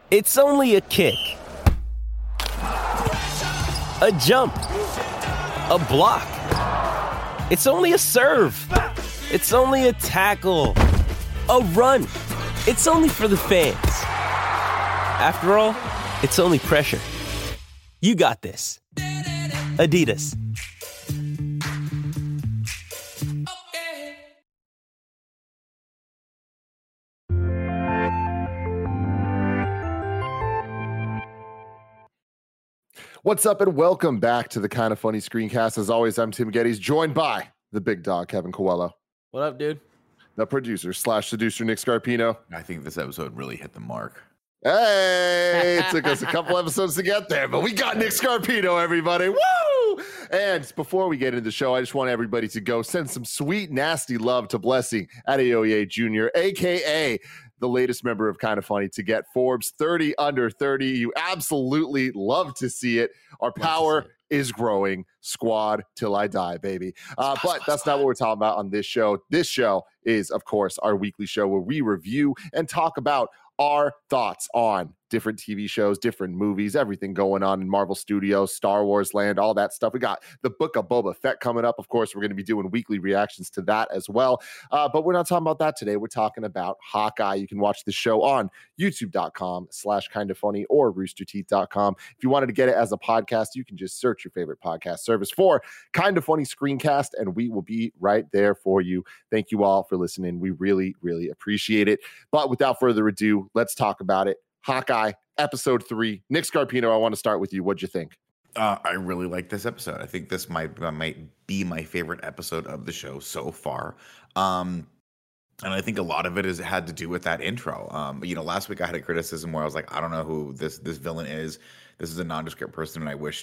It's only a kick, a jump, a block. It's only a serve. It's only a tackle, a run. It's only for the fans. After all, it's only pressure. You got this. Adidas. What's up, and welcome back to the Kind of Funny Screencast. As always, I'm Tim Geddes, joined by the big dog, Kevin Coelho. What up, dude? The producer / seducer, Nick Scarpino. I think this episode really hit the mark. Hey, it took us a couple episodes to get there, but we got Nick Scarpino, everybody. Woo! And before we get into the show, I just want everybody to go send some sweet, nasty love to Blessing Adeoye Jr., a.k.a. the latest member of Kind of Funny to get Forbes 30 under 30. You absolutely love to see it. Our power is growing. Squad till I die, baby. But that's not what we're talking about on this show. This show is, of course, our weekly show where we review and talk about our thoughts on different TV shows, different movies, everything going on in Marvel Studios, Star Wars land, all that stuff. We got the Book of Boba Fett coming up. Of course, we're going to be doing weekly reactions to that as well. But we're not talking about that today. We're talking about Hawkeye. You can watch the show on youtube.com/kindoffunny or roosterteeth.com. If you wanted to get it as a podcast, you can just search your favorite podcast service for Kind of Funny Screencast, and we will be right there for you. Thank you all for listening. We really, really appreciate it. But without further ado, let's talk about it. Hawkeye, episode 3. Nick Scarpino, I want to start with you. What'd you think? I really like this episode. I think this might be my favorite episode of the show so far. And I think a lot of it had to do with that intro. Last week I had a criticism where I was like, I don't know who this villain is. This is a nondescript person, and I wish,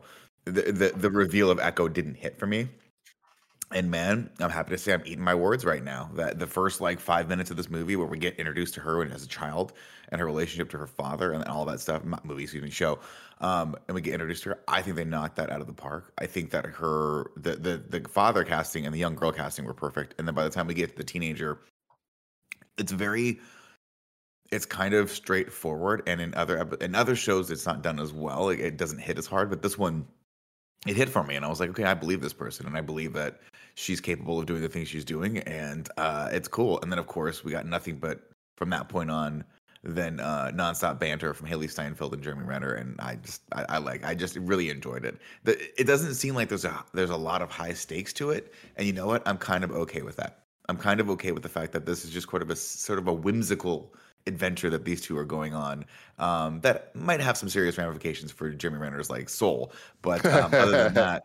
the reveal of Echo didn't hit for me. And man, I'm happy to say I'm eating my words right now. That the first 5 minutes of this movie where we get introduced to her as a child and her relationship to her father and all that stuff, show, and we get introduced to her. I think they knocked that out of the park. I think that the father casting and the young girl casting were perfect. And then by the time we get to the teenager, it's kind of straightforward. And in other shows, it's not done as well. It doesn't hit as hard. But this one, it hit for me, and I was like, okay, I believe this person, and I believe that she's capable of doing the things she's doing, and it's cool. And then, of course, we got nothing but, from that point on, then nonstop banter from Haley Steinfeld and Jeremy Renner, and I just really enjoyed it. It doesn't seem like there's a lot of high stakes to it, and you know what? I'm kind of okay with that. I'm kind of okay with the fact that this is just sort of a whimsical adventure that these two are going on, that might have some serious ramifications for Jeremy Renner's soul. But other than that,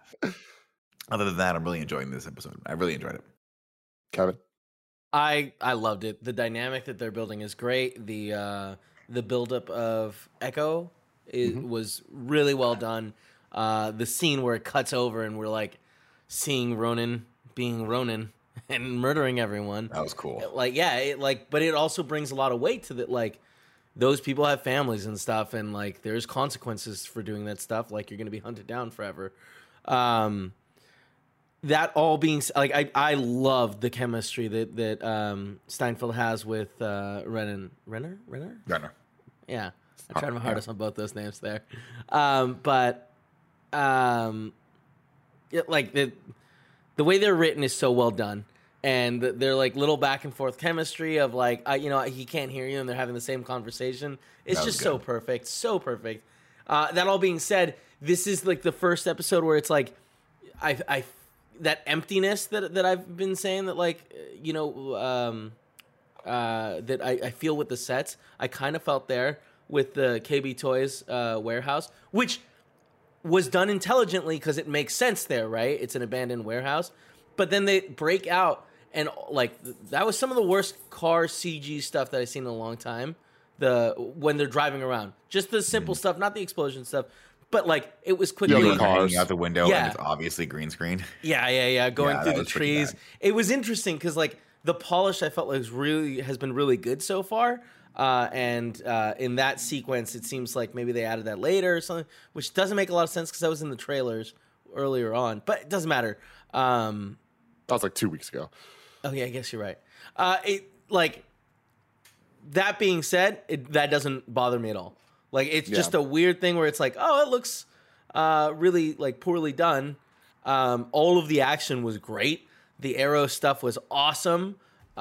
I'm really enjoying this episode. I really enjoyed it. Kevin? I loved it. The dynamic that they're building is great. The buildup of Echo was really well done. The scene where it cuts over and we're seeing Ronan being Ronan and murdering everyone. That was cool. But it also brings a lot of weight to that. Those people have families and stuff, and there's consequences for doing that stuff. You're going to be hunted down forever. That all being I love the chemistry that Steinfeld has with Renner. Yeah, I tried my hardest on both those names there. The way they're written is so well done, and they're little back and forth chemistry of he can't hear you, and they're having the same conversation. It's just so perfect, so perfect. That all being said, this is the first episode where it's I that emptiness that I've been saying that that I feel with the sets. I kind of felt there with the KB Toys warehouse, which was done intelligently because it makes sense there, right? It's an abandoned warehouse. But then they break out, and that was some of the worst car CG stuff that I've seen in a long time. When they're driving around, just the simple stuff, not the explosion stuff, but it was quickly hanging out the window, and it's obviously green screen. Going through the trees. It was interesting because the polish I felt has been really good so far. And in that sequence, it seems like maybe they added that later or something, which doesn't make a lot of sense because that was in the trailers earlier on. But it doesn't matter. That was 2 weeks ago. Oh yeah, I guess you're right. that being said, that doesn't bother me at all. Like, it's just a weird thing where it's like, oh, it looks really like poorly done. All of the action was great. The arrow stuff was awesome.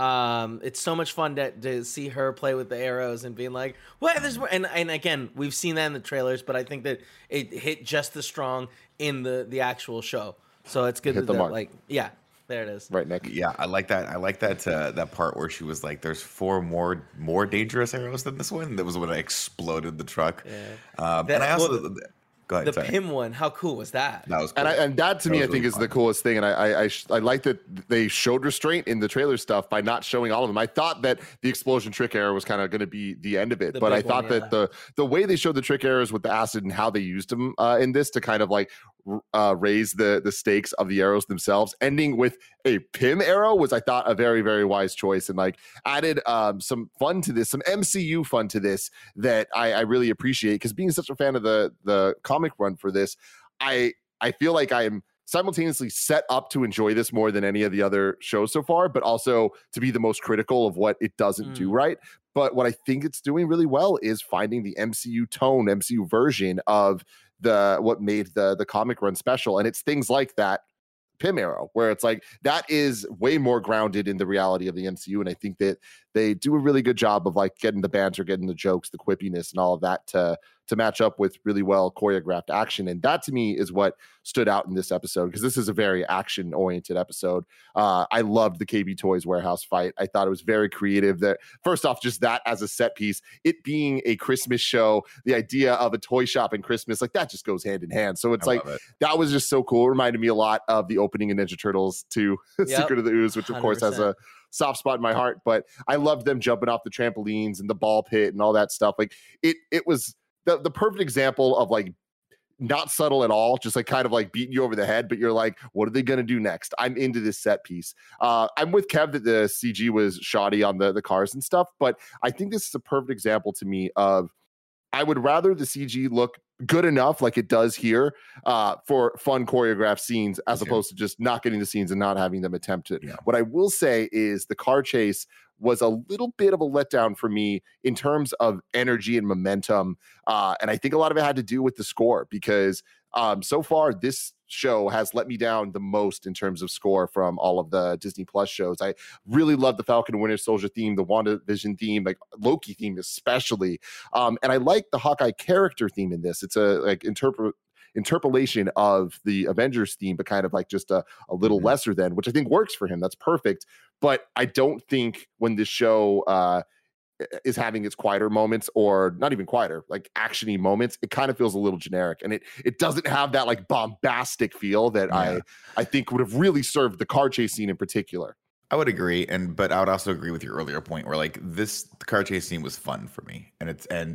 It's so much fun to see her play with the arrows and being like, "What? There's more." And again, we've seen that in the trailers, but I think that it hit just as strong in the actual show. So it's good that there it is. Right, Nick. Yeah, I like that. I like that part where she was like, "There's 4 more dangerous arrows than this one." That was when I exploded the truck. Yeah. And I also go ahead. The Pym one, how cool was that? That was cool. And that to me, I think really is fun. the coolest thing. And I like that they showed restraint in the trailer stuff by not showing all of them. I thought that the explosion trick arrow was kind of going to be the end of it, but I thought that the way they showed the trick arrows with the acid and how they used them in this to kind of like raise the stakes of the arrows themselves, ending with a Pym arrow was, I thought, a very, very wise choice, and like added some fun to this, some MCU fun to this that I really appreciate, because being such a fan of the comic run for this, I feel like I am simultaneously set up to enjoy this more than any of the other shows so far, but also to be the most critical of what it doesn't do right. But what I think it's doing really well is finding the MCU tone, MCU version of what made the comic run special. And it's things like that Pym arrow, where it's like that is way more grounded in the reality of the MCU. And I think that they do a really good job of like getting the banter, getting the jokes, the quippiness, and all of that to match up with really well choreographed action. And that to me is what stood out in this episode, because this is a very action oriented episode. I loved the KB Toys warehouse fight. I thought it was very creative. That first off, just that as a set piece, it being a Christmas show, the idea of a toy shop and Christmas, like that just goes hand in hand. So it's that was just so cool. It reminded me a lot of the opening in Ninja Turtles 2, Secret of the Ooze, which of 100%. Course has a soft spot in my heart. But I loved them jumping off the trampolines and the ball pit and all that stuff. Like it was the perfect example of like not subtle at all, just like kind of like beating you over the head, but you're like, what are they going to do next? I'm into this set piece. I'm with Kev that the CG was shoddy on the cars and stuff, but I think this is a perfect example to me of, I would rather the CG look good enough like it does here for fun choreographed scenes, as opposed to just not getting the scenes and not having them attempted. Yeah. What I will say is the car chase was a little bit of a letdown for me in terms of energy and momentum. And I think a lot of it had to do with the score, because so far this show has let me down the most in terms of score from all of the Disney Plus shows. I really love the Falcon and Winter Soldier theme, the WandaVision theme, like Loki theme especially. And I like the Hawkeye character theme in this. It's a like interpolation of the Avengers theme, but kind of like just a little lesser than, which I think works for him. That's perfect. But I don't think when this show is having its quieter moments, or not even quieter, like actiony moments, it kind of feels a little generic, and it doesn't have that like bombastic feel that I think would have really served the car chase scene in particular. I would agree, but I would also agree with your earlier point where like the car chase scene was fun for me, and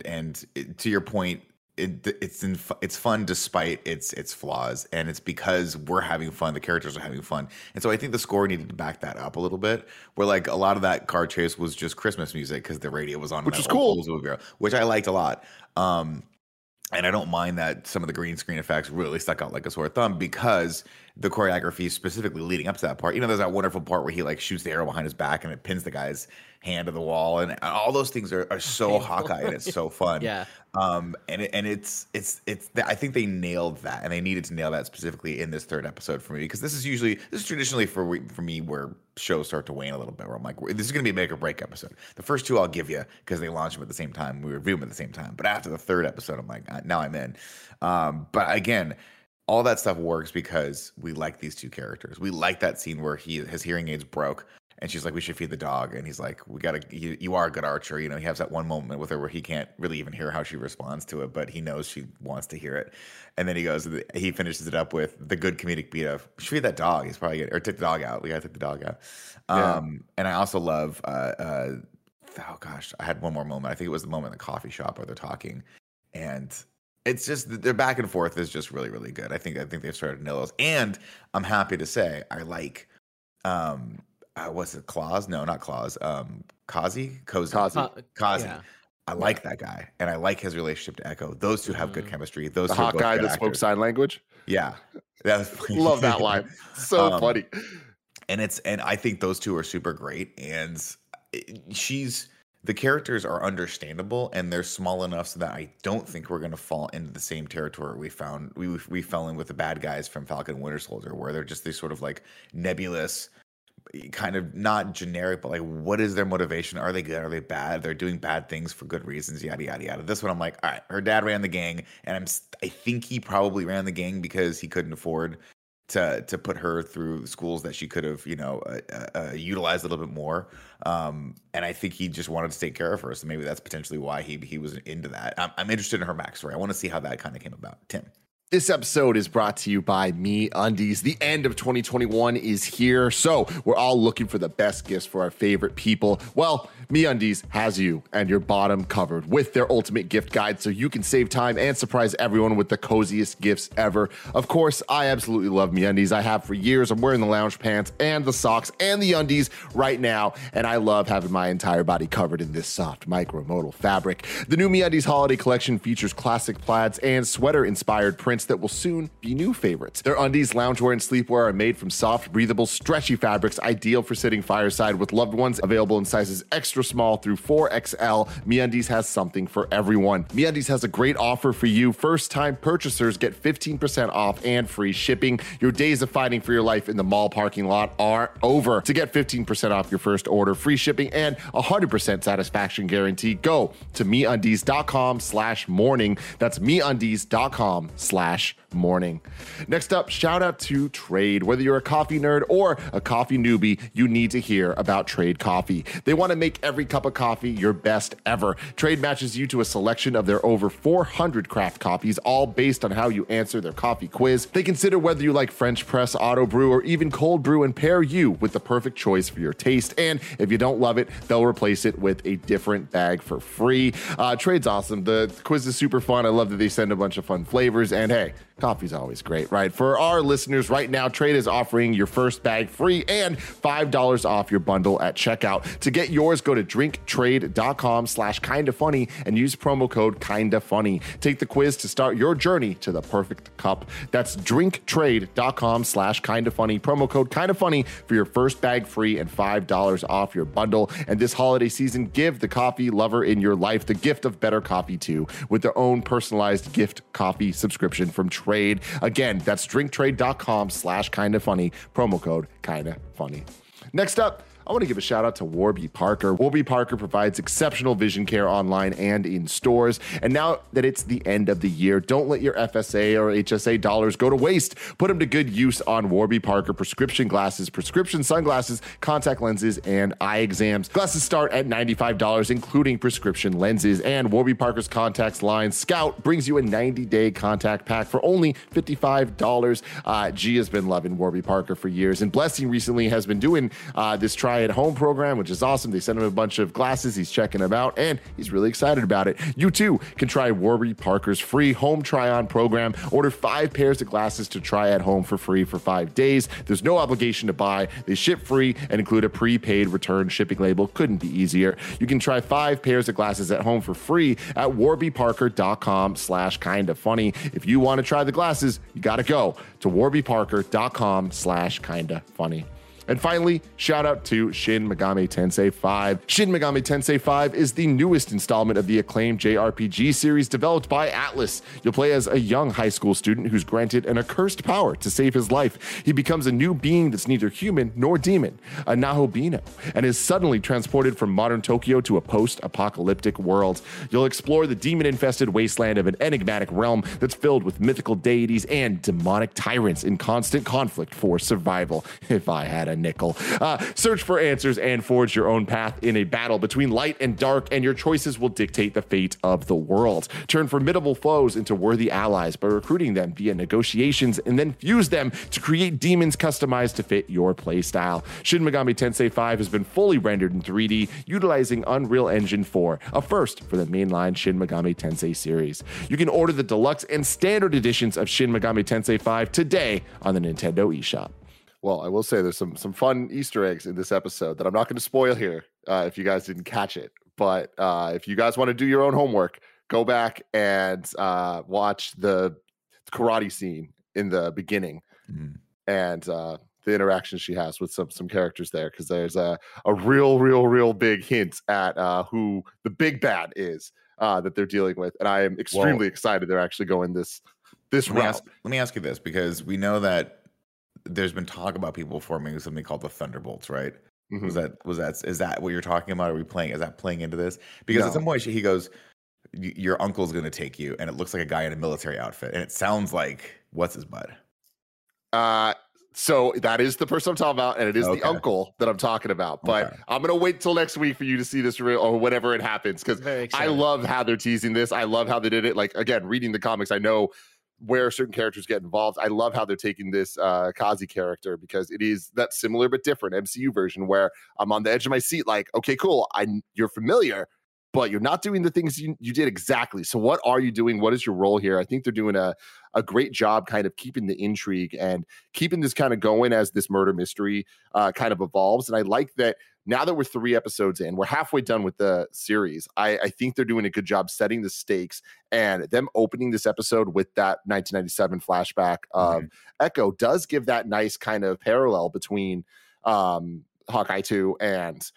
to your point, it's fun despite its flaws, and it's because we're having fun, the characters are having fun. And so I think the score needed to back that up a little bit, where like a lot of that car chase was just Christmas music because the radio was on, which was cool, which I liked a lot. And I don't mind that some of the green screen effects really stuck out like a sore thumb, because the choreography specifically leading up to that part, there's that wonderful part where he like shoots the arrow behind his back and it pins the guy's hand to the wall, and all those things are so Hawkeye, and it's so fun. Yeah. And it's I think they nailed that, and they needed to nail that specifically in this third episode for me, because this is traditionally for me where shows start to wane a little bit, where I'm like, this is going to be a make or break episode. The first 2 I'll give you because they launch them at the same time, we review them at the same time, but after the third episode I'm like, now I'm in. But again, all that stuff works because we like these 2 characters. We like that scene where his hearing aids broke, and she's like, we should feed the dog. And he's like, you are a good archer. He has that one moment with her where he can't really even hear how she responds to it, but he knows she wants to hear it. And then he finishes it up with the good comedic beat of, we should feed that dog. He's probably or take the dog out. We got to take the dog out. And I also love, oh gosh, I had one more moment. I think it was the moment in the coffee shop where they're talking, and it's just their back and forth is just really, really good. I think they've started to nail those. And I'm happy to say I like, what's it? Claus? No, not Claus. Kazi. Yeah. I like that guy, and I like his relationship to Echo. Those 2 have good chemistry. Those the two Hawkeye that spoke sign language. Yeah, love that line. So funny. And I think those 2 are super great, and the characters are understandable and they're small enough so that I don't think we're going to fall into the same territory we fell in with the bad guys from Falcon and Winter Soldier, where they're just these sort of like nebulous, kind of not generic, but like, what is their motivation? Are they good? Are they bad? They're doing bad things for good reasons, yada, yada, yada. This one, I'm like, all right, her dad ran the gang, and I think he probably ran the gang because he couldn't afford to put her through schools that she could have, utilized a little bit more. And I think he just wanted to take care of her. So maybe that's potentially why he was into that. I'm interested in her backstory. I want to see how that kind of came about. Tim. This episode is brought to you by MeUndies. The end of 2021 is here, so we're all looking for the best gifts for our favorite people. Well, MeUndies has you and your bottom covered with their ultimate gift guide, so you can save time and surprise everyone with the coziest gifts ever. Of course, I absolutely love MeUndies. I have for years. I'm wearing the lounge pants and the socks and the undies right now, and I love having my entire body covered in this soft micromodal fabric. The new MeUndies holiday collection features classic plaids and sweater-inspired prints that will soon be new favorites. Their undies, loungewear, and sleepwear are made from soft, breathable, stretchy fabrics, ideal for sitting fireside with loved ones. Available in sizes extra small through 4XL, MeUndies has something for everyone. MeUndies has a great offer for you. First-time purchasers get 15% off and free shipping. Your days of fighting for your life in the mall parking lot are over. To get 15% off your first order, free shipping, and 100% satisfaction guarantee, go to MeUndies.com/morning. That's MeUndies.com/morning. Next up, shout out to Trade. Whether you're a coffee nerd or a coffee newbie, you need to hear about Trade Coffee. They want to make every cup of coffee your best ever. Trade matches you to a selection of their over 400 craft coffees, all based on how you answer their coffee quiz. They consider whether you like French press, auto brew, or even cold brew and pair you with the perfect choice for your taste. And if you don't love it, they'll replace it with a different bag for free. Trade's awesome. The quiz is super fun. I love that they send a bunch of fun flavors. And hey, coffee's always great, right? For our listeners right now, Trade is offering your first bag free and $5 off your bundle at checkout. To get yours, go to drinktrade.com/kindafunny and use promo code kindafunny. Take the quiz to start your journey to the perfect cup. That's drinktrade.com/kindafunny, promo code kindafunny for your first bag free and $5 off your bundle. And this holiday season, give the coffee lover in your life the gift of better coffee too, with their own personalized gift coffee subscription from Trade. Again, that's drinktrade.com/kindafunny, promo code kindafunny. Next up, I want to give a shout out to Warby Parker. Warby Parker provides exceptional vision care online and in stores. And now that it's the end of the year, don't let your FSA or HSA dollars go to waste. Put them to good use on Warby Parker prescription glasses, prescription sunglasses, contact lenses, and eye exams. Glasses start at $95, including prescription lenses. And Warby Parker's contacts line Scout brings you a 90-day contact pack for only $55. G has been loving Warby Parker for years, and Blessing recently has been doing this try-at-home program, which is awesome. They sent him a bunch of glasses. He's checking them out, and he's really excited about it. You, too, can try Warby Parker's free home try-on program. Order 5 pairs of glasses to try at home for free for 5 days. There's no obligation to buy. They ship free and include a prepaid return shipping label. Couldn't be easier. You can try 5 pairs of glasses at home for free at warbyparker.com/kindafunny. If you want to try the glasses, you got to go to warbyparker.com/kindafunny. And finally, shout out to Shin Megami Tensei 5. Shin Megami Tensei 5 is the newest installment of the acclaimed JRPG series developed by Atlus. You'll play as a young high school student who's granted an accursed power to save his life. He becomes a new being that's neither human nor demon, a Nahobino, and is suddenly transported from modern Tokyo to a post-apocalyptic world. You'll explore the demon-infested wasteland of an enigmatic realm that's filled with mythical deities and demonic tyrants in constant conflict for survival. If I had a nickel. Search for answers and forge your own path in a battle between light and dark, and your choices will dictate the fate of the world. Turn formidable foes into worthy allies by recruiting them via negotiations, and then fuse them to create demons customized to fit your playstyle. Shin Megami Tensei 5 has been fully rendered in 3D utilizing Unreal Engine 4, a first for the mainline Shin Megami Tensei series. You can order the deluxe and standard editions of Shin Megami Tensei 5 today on the Nintendo eShop. Well, I will say there's some fun Easter eggs in this episode that I'm not going to spoil here if you guys didn't catch it. But if you guys want to do your own homework, go back and watch the karate scene in the beginning and the interaction she has with some characters there, because there's a real big hint at who the big bad is that they're dealing with, and I am extremely excited they're actually going this route. Let me ask you this, because we know that there's been talk about people forming something called the Thunderbolts, right? Mm-hmm. Is that what you're talking about? Is that playing into this? Because at some point he goes, your uncle's going to take you, and it looks like a guy in a military outfit, and it sounds like what's his butt? So that is the person I'm talking about, and it is the uncle that I'm talking about. But I'm going to wait till next week for you to see this or whenever it happens, because I love how they're teasing this. I love how they did it. Like, again, reading the comics, I know where certain characters get involved. I love how they're taking this Kazi character, because it is that similar but different MCU version where I'm on the edge of my seat like, okay, cool, you're familiar, but you're not doing the things you did exactly. So what are you doing? What is your role here? I think they're doing a great job kind of keeping the intrigue and keeping this kind of going as this murder mystery kind of evolves. And I like that now that we're 3 episodes in, we're halfway done with the series. I think they're doing a good job setting the stakes, and them opening this episode with that 1997 flashback of Echo does give that nice kind of parallel between Hawkeye 2 and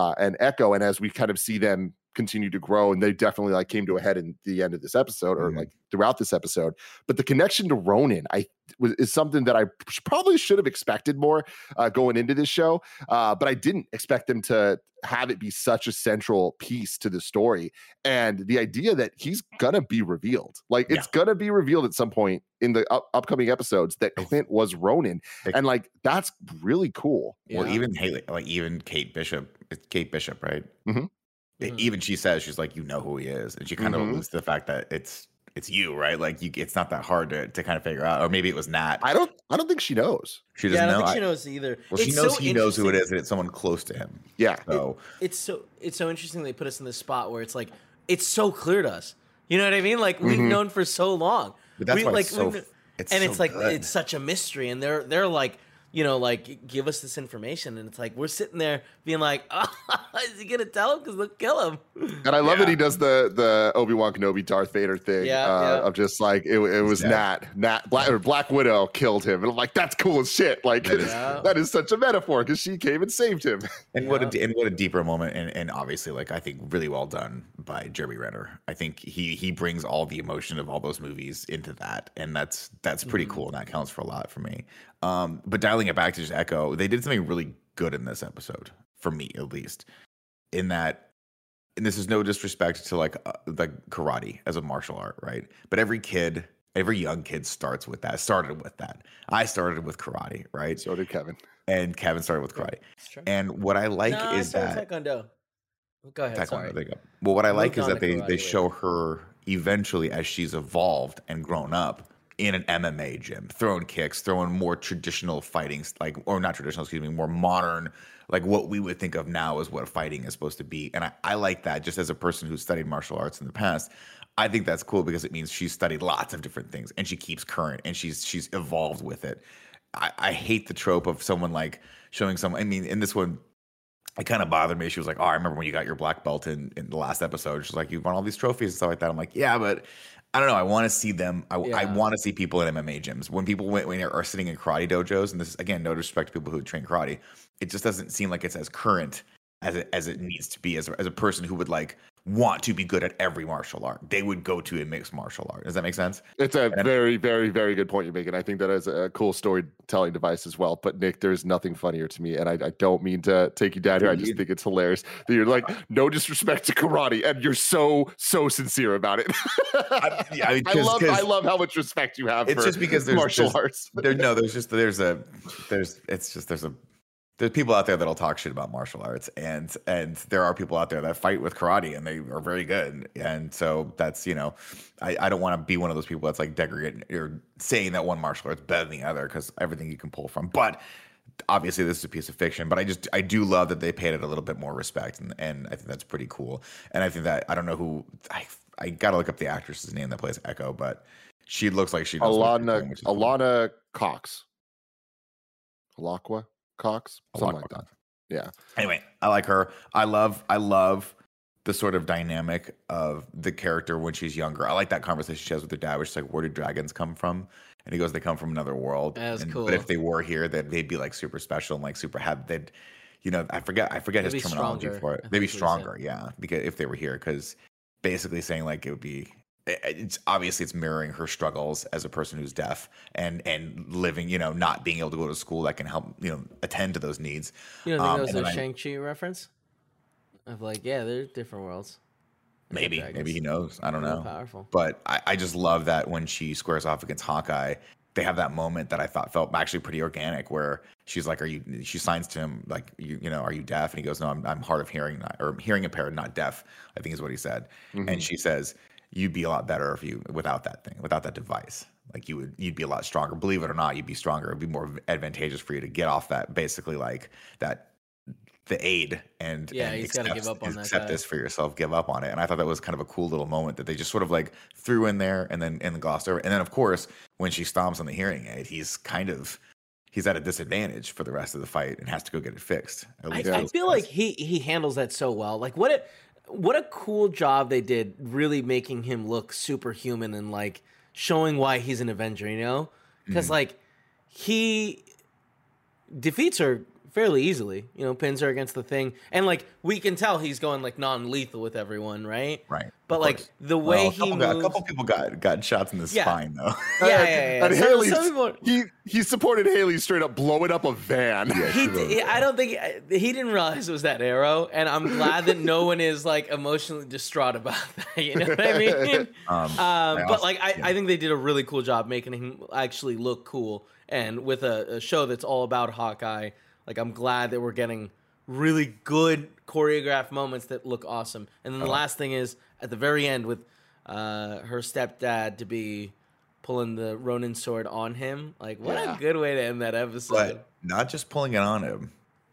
Echo. And as we kind of see them continue to grow, and they definitely like came to a head in the end of this episode, or like throughout this episode, but the connection to Ronin is something that I probably should have expected more going into this show, but I didn't expect them to have it be such a central piece to the story. And the idea that he's gonna be revealed, like it's gonna be revealed at some point in the upcoming episodes that Clint was Ronin, and like that's really cool. Well, even Haley, like even Kate Bishop, right? Mm-hmm. Even she says, she's like, you know who he is, and she kind of alludes to the fact that it's you, right? Like it's not that hard to kind of figure out, or maybe it was Nat. I don't think she knows. She doesn't know. I don't think she knows either. Well, she knows he knows who it is, and it's someone close to him. Yeah. So it's so interesting they put us in this spot where it's like it's so clear to us. You know what I mean? Like we've known for so long. But that's why it's like it's such a mystery, and they're like, you know, like, give us this information. And it's like, we're sitting there being like, oh, is he going to tell him? Because they'll kill him. And I love that he does the Obi-Wan Kenobi Darth Vader thing of just like, it was Nat Black Widow killed him. And I'm like, that's cool as shit. Like, that is such a metaphor, because she came and saved him. And what a deeper moment. And obviously, like, I think really well done by Jeremy Renner. I think he brings all the emotion of all those movies into that. And that's pretty cool. And that counts for a lot for me. But dialing it back to just Echo, they did something really good in this episode, for me at least, in that, and this is no disrespect to like karate as a martial art, right? But every young kid started with that. I started with karate, right? So did Kevin. And Kevin started with karate. And what I like is that Taekwondo. Go ahead. Sorry. There you go. Well, what I like is that they show her eventually as she's evolved and grown up in an MMA gym, throwing kicks, throwing more traditional fighting, like, or not traditional, excuse me, more modern, like what we would think of now as what fighting is supposed to be. And I like that, just as a person who studied martial arts in the past. I think that's cool, because it means she's studied lots of different things, and she keeps current, and she's evolved with it. I hate the trope of someone like showing someone, I mean, in this one, it kind of bothered me. She was like, oh, I remember when you got your black belt in the last episode. She's like, you won all these trophies and stuff like that. I'm like, yeah, but I don't know. I want to see them. I want to see people in MMA gyms. When people are sitting in karate dojos, and this is, again, no disrespect to people who train karate, it just doesn't seem like it's as current as it needs to be as a person who would like want to be good at every martial art. They would go to a mixed martial art. Does that make sense? It's a very, very, very good point you're making. I think that is a cool storytelling device as well. But Nick, there's nothing funnier to me, and I don't mean to take you down here. I just think it's hilarious that you're like, no disrespect to karate, and you're so sincere about it. I love how much respect you have. It's for just because there's martial arts. There's people out there that'll talk shit about martial arts, and there are people out there that fight with karate, and they are very good. And so that's, you know, I don't want to be one of those people that's like degrading or saying that one martial art's better than the other, because everything you can pull from. But obviously this is a piece of fiction, but I do love that they paid it a little bit more respect, and I think that's pretty cool. And I think that, I don't know who, I gotta look up the actress's name that plays Echo, but she looks like she knows Alana Cox. Cox, something like that. Yeah. Anyway, I like her. I love the sort of dynamic of the character when she's younger. I like that conversation she has with her dad, where she's like, "Where do dragons come from?" And he goes, "They come from another world." That's cool. But if they were here, they'd be like super special and like super have they'd, I forget his terminology for it. They'd be stronger, yeah, because if they were here, because basically saying like it would be. It's obviously it's mirroring her struggles as a person who's deaf and living, not being able to go to school that can help, attend to those needs. You don't think that was a Shang-Chi reference? Of like, yeah, they're different worlds. Maybe he knows. I don't know. Powerful. But I just love that when she squares off against Hawkeye, they have that moment that I thought felt actually pretty organic, where she's like, she signs to him like, are you deaf? And he goes, no, I'm hard of hearing, or hearing impaired, not deaf, I think is what he said. Mm-hmm. And she says, you'd be a lot better without that thing, without that device. Like you'd be a lot stronger. Believe it or not, you'd be stronger. It'd be more advantageous for you to get off that, basically like that, the aid and he's got to give up on that. Accept this for yourself, give up on it. And I thought that was kind of a cool little moment that they just sort of like threw in there and then glossed over. And then of course, when she stomps on the hearing aid, he's at a disadvantage for the rest of the fight and has to go get it fixed. I feel like he handles that so well. Like what a cool job they did, really making him look superhuman and like showing why he's an Avenger, because like he defeats her fairly easily, pins her against the Thing, and like we can tell he's going like non-lethal with everyone, right? Right. But like the way a couple people got shots in the spine though. Yeah. And Haley, he supported Haley straight up blowing up a van. Yeah, I don't think he didn't realize it was that arrow, and I'm glad that no one is like emotionally distraught about that. You know what I mean? I think they did a really cool job making him actually look cool, and with a show that's all about Hawkeye. Like, I'm glad that we're getting really good choreographed moments that look awesome. And then the last thing is, at the very end, with her stepdad to be pulling the Ronin sword on him. Like, what a good way to end that episode. But not just pulling it on him.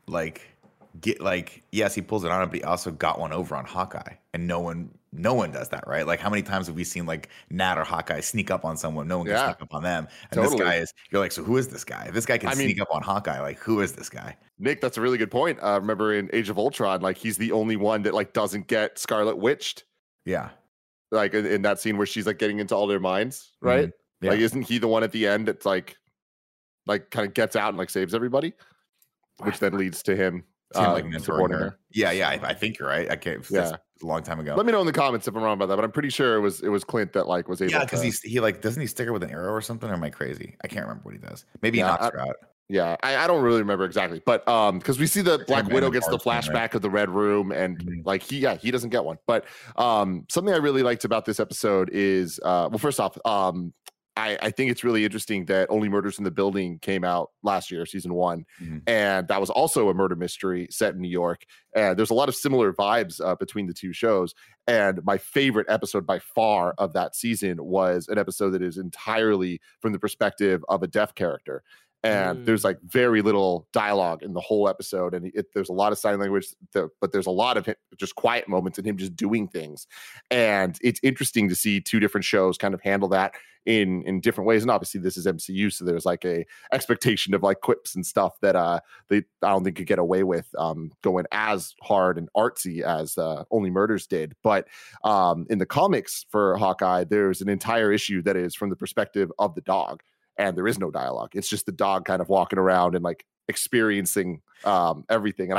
Yes, he pulls it on him, but he also got one over on Hawkeye. And no one does that, right? Like, how many times have we seen like Nat or Hawkeye sneak up on someone? No one can sneak up on them. And this guy you're like, so who is this guy? If this guy can sneak up on Hawkeye, like, who is this guy? Nick, that's a really good point. Remember in Age of Ultron, like he's the only one that like doesn't get Scarlet Witched. Yeah. Like in that scene where she's like getting into all their minds, right? Mm-hmm. Yeah. Like, isn't he the one at the end that's like kind of gets out and like saves everybody? Which then leads to him supporting her. Yeah, I think you're right. I can't. Yeah, a long time ago. Let me know in the comments if I'm wrong about that, but I'm pretty sure it was Clint that like was able. Yeah, because he like doesn't he stick her with an arrow or something? Or am I crazy? I can't remember what he does. Maybe he knocks her out. Yeah, I don't really remember exactly, but because we see the Black Widow gets the flashback of the Red Room, and like he doesn't get one. But something I really liked about this episode is well, first off, I think it's really interesting that Only Murders in the Building came out last year, season 1, and that was also a murder mystery set in New York. And there's a lot of similar vibes between the two shows. And my favorite episode by far of that season was an episode that is entirely from the perspective of a deaf character. And there's like very little dialogue in the whole episode, and there's a lot of sign language, but there's a lot of just quiet moments and him just doing things. And it's interesting to see two different shows kind of handle that in different ways. And obviously this is MCU, so there's like a expectation of like quips and stuff that I don't think could get away with going as hard and artsy as Only Murders did. But in the comics for Hawkeye, there's an entire issue that is from the perspective of the dog. And there is no dialogue. It's just the dog kind of walking around and like experiencing everything. And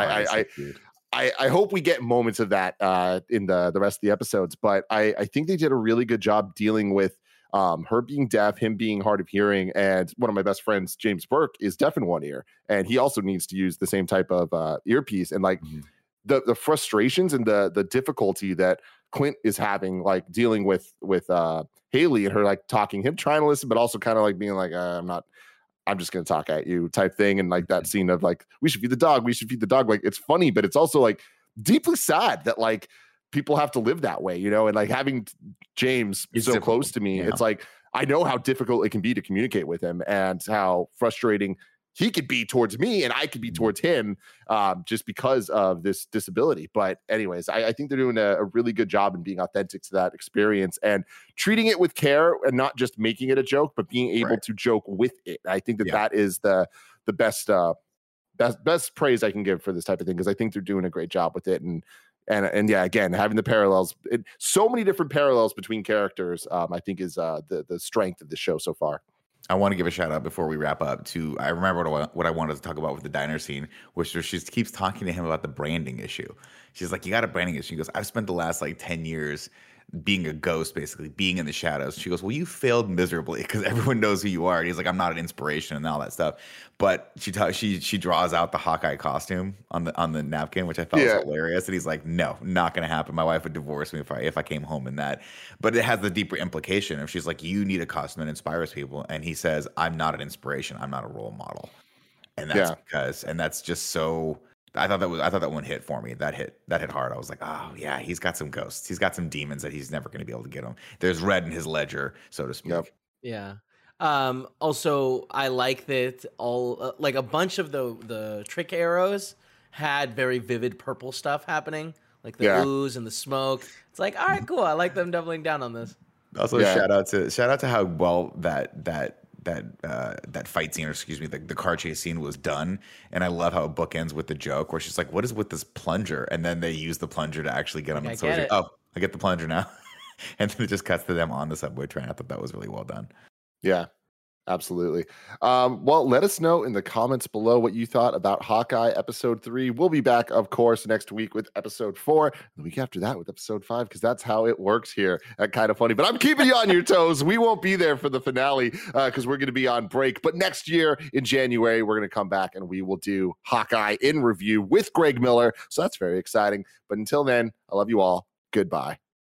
I hope we get moments of that in the rest of the episodes. But I think they did a really good job dealing with her being deaf, him being hard of hearing. And one of my best friends, James Burke, is deaf in one ear. And he also needs to use the same type of earpiece. And like the frustrations and the difficulty that Clint is having, like dealing with Haley and her like talking, him trying to listen, but also kind of like being like, I'm just going to talk at you type thing. And like that scene of like, we should feed the dog. Like, it's funny, but it's also like deeply sad that like people have to live that way, and like having James so close to me, it's like, I know how difficult it can be to communicate with him and how frustrating he could be towards me and I could be towards him just because of this disability. But anyways, I think they're doing a really good job in being authentic to that experience and treating it with care and not just making it a joke, but being able to joke with it. I think that is the best praise I can give for this type of thing, because I think they're doing a great job with it. And And yeah, again, having the parallels, so many different parallels between characters, I think is the strength of the show so far. I want to give a shout out before we wrap up to, I remember what I wanted to talk about with the diner scene, which she keeps talking to him about the branding issue. She's like, you got a branding issue. She goes, I've spent the last like 10 years being a ghost, basically being in the shadows. She goes, well, you failed miserably because everyone knows who you are. And he's like, I'm not an inspiration and all that stuff. But she draws out the Hawkeye costume on the napkin, which I thought was hilarious. And he's like, no, not going to happen. My wife would divorce me if I came home in that. But it has the deeper implication of she's like, you need a costume that inspires people. And he says, I'm not an inspiration. I'm not a role model. And that's and that's just so. I thought that one hit for me. That hit hard. I was like, oh yeah, he's got some ghosts. He's got some demons that he's never going to be able to get him. There's red in his ledger, so to speak. Yep. Yeah. Also, I like that all like a bunch of the trick arrows had very vivid purple stuff happening, like the ooze and the smoke. It's like, all right, cool. I like them doubling down on this. Also, shout out to how well that fight scene, or excuse me, the car chase scene was done. And I love how it bookends with the joke where she's like, what is with this plunger? And then they use the plunger to actually get him. And so like, oh, I get the plunger now. And then it just cuts to them on the subway train. I thought that was really well done. Yeah, absolutely. Well, let us know in the comments below what you thought about Hawkeye episode 3. We'll be back, of course, next week with episode 4, and the week after that with episode 5, because that's how it works here at Kind of Funny. But I'm keeping you on your toes. We won't be there for the finale because we're going to be on break. But next year in January, we're going to come back and we will do Hawkeye in review with Greg Miller. So that's very exciting. But until then, I love you all. Goodbye.